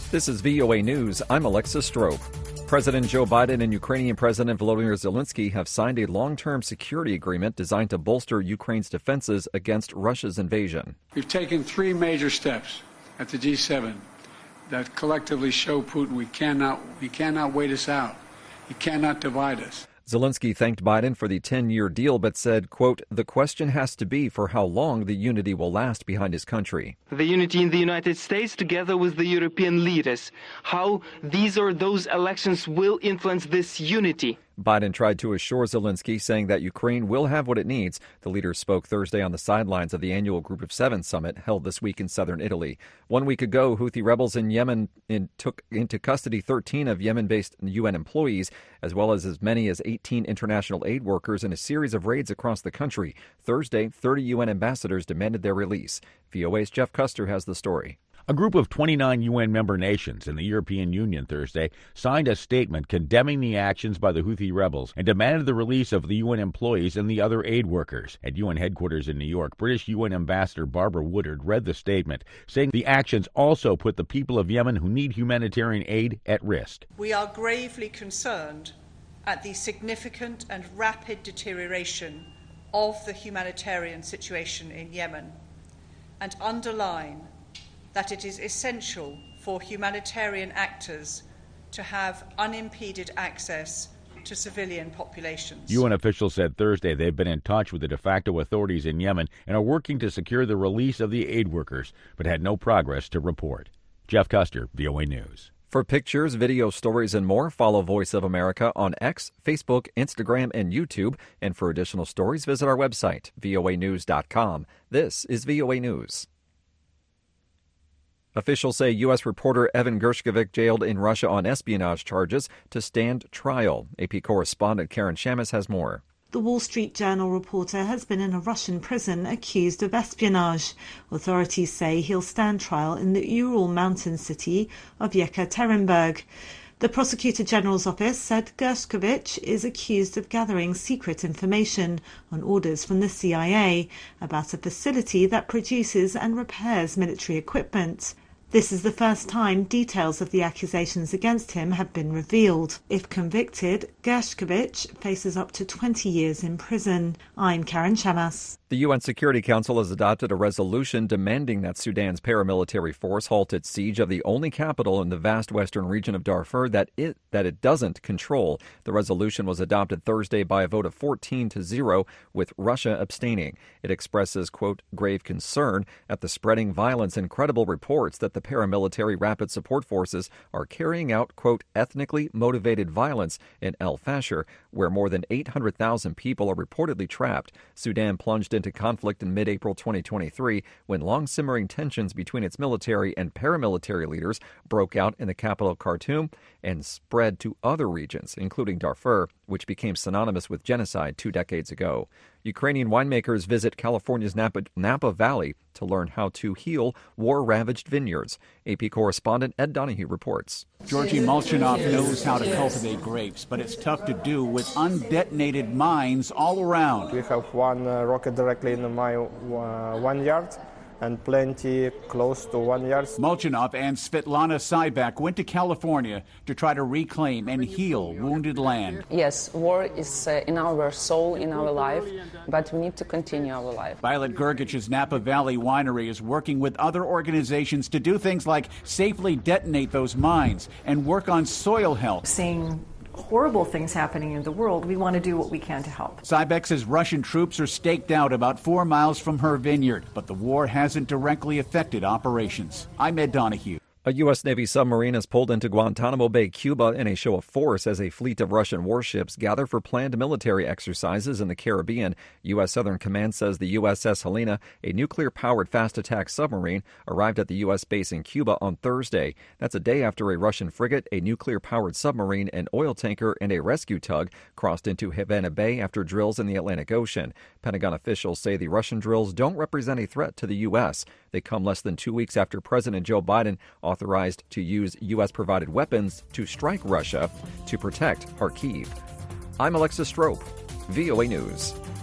This is VOA News. I'm Alexis Strope. President Joe Biden and Ukrainian President Volodymyr Zelensky have signed a long-term security agreement designed to bolster Ukraine's defenses against Russia's invasion. We've taken three major steps at the G7 that collectively show Putin we cannot wait us out. He cannot divide us. Zelensky thanked Biden for the 10-year deal, but said, quote, "The question has to be for how long the unity will last behind his country." The unity in the United States together with the European leaders. How these or those elections will influence this unity. Biden tried to assure Zelensky, saying that Ukraine will have what it needs. The leaders spoke Thursday on the sidelines of the annual Group of Seven summit held this week in southern Italy. 1 week ago, Houthi rebels in Yemen took into custody 13 of Yemen-based UN employees, as well as many as 18 international aid workers in a series of raids across the country. Thursday, 30 UN ambassadors demanded their release. VOA's Jeff Custer has the story. A group of 29 UN member nations and the European Union Thursday signed a statement condemning the actions by the Houthi rebels and demanded the release of the UN employees and the other aid workers. At UN headquarters in New York, British UN Ambassador Barbara Woodard read the statement, saying the actions also put the people of Yemen who need humanitarian aid at risk. We are gravely concerned at the significant and rapid deterioration of the humanitarian situation in Yemen and underline that it is essential for humanitarian actors to have unimpeded access to civilian populations. UN officials said Thursday they've been in touch with the de facto authorities in Yemen and are working to secure the release of the aid workers, but had no progress to report. Jeff Custer, VOA News. For pictures, video stories, and more, follow Voice of America on X, Facebook, Instagram, and YouTube. And for additional stories, visit our website, voanews.com. This is VOA News. Officials say U.S. reporter Evan Gershkovich, jailed in Russia on espionage charges, to stand trial. AP correspondent Karen Shamis has more. The Wall Street Journal reporter has been in a Russian prison accused of espionage. Authorities say he'll stand trial in the Ural mountain city of Yekaterinburg. The Prosecutor General's office said Gershkovich is accused of gathering secret information on orders from the CIA about a facility that produces and repairs military equipment. This is the first time details of the accusations against him have been revealed. If convicted, Gershkovich faces up to 20 years in prison. I'm Karen Shamas. The UN Security Council has adopted a resolution demanding that Sudan's paramilitary force halt its siege of the only capital in the vast western region of Darfur that it doesn't control. The resolution was adopted Thursday by a vote of 14-0, with Russia abstaining. It expresses, quote, grave concern at the spreading violence and credible reports that the paramilitary rapid support forces are carrying out, quote, ethnically motivated violence in El Fasher, where more than 800,000 people are reportedly trapped. Sudan plunged into conflict in mid-April 2023 when long-simmering tensions between its military and paramilitary leaders broke out in the capital Khartoum and spread to other regions, including Darfur, which became synonymous with genocide 2 decades ago. Ukrainian winemakers visit California's Napa Valley to learn how to heal war-ravaged vineyards. AP correspondent Ed Donahue reports. Georgy Molchanov knows how to cultivate grapes, but it's tough to do with undetonated mines all around. We have one rocket directly in my 1 yard and plenty close to 1 yard. Molchanov and Svetlana Sybak went to California to try to reclaim and heal wounded land. Yes, war is in our soul, in our life, but we need to continue our life. Violet Gergich's Napa Valley Winery is working with other organizations to do things like safely detonate those mines and work on soil health. Seeing horrible things happening in the world, we want to do what we can to help. Sybek says Russian troops are staked out about 4 miles from her vineyard, but the war hasn't directly affected operations. I'm Ed Donahue. A U.S. Navy submarine has pulled into Guantanamo Bay, Cuba in a show of force as a fleet of Russian warships gather for planned military exercises in the Caribbean. U.S. Southern Command says the USS Helena, a nuclear-powered fast-attack submarine, arrived at the U.S. base in Cuba on Thursday. That's a day after a Russian frigate, a nuclear-powered submarine, an oil tanker, and a rescue tug crossed into Havana Bay after drills in the Atlantic Ocean. Pentagon officials say the Russian drills don't represent a threat to the U.S. They come less than 2 weeks after President Joe Biden authorized to use U.S.-provided weapons to strike Russia to protect Kharkiv. I'm Alexis Strope, VOA News.